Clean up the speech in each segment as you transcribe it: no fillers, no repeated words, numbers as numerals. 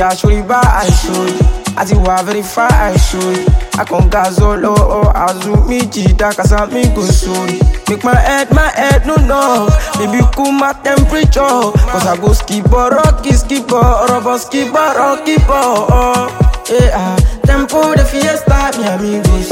Oya shori ba I should. Ati wa verify I should. I can gazolo or azumi jita kasa mi go soon. Make my head no. Maybe cool my temperature. Cause I go skip or rocky robo skip or rocky yeah, tempo de fiesta, mi amigos,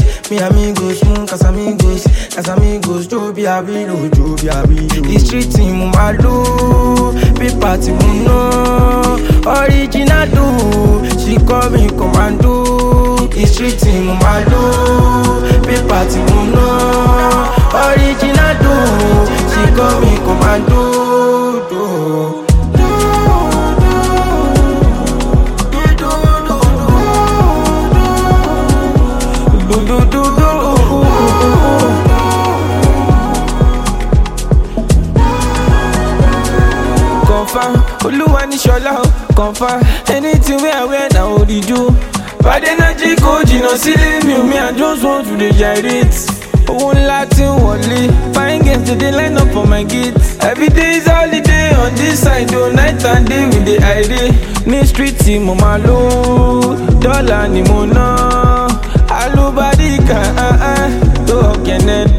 Casamigos, Joby Abilo. The street team, Malu, be party, no, original do, she call me commando. The street team, Malu, be party, no, original do, she call me commando. Oluwa ni shola confirm. Anything we I wear now only do. Bad energy coach, you know, silly me. I just want to gyrate. One Latin wally. Fine girls they line up for my gates. Every day is holiday on this side. Do night and day with the ID. Ni street team mama low. Dollar ni mona. Alubadika to okene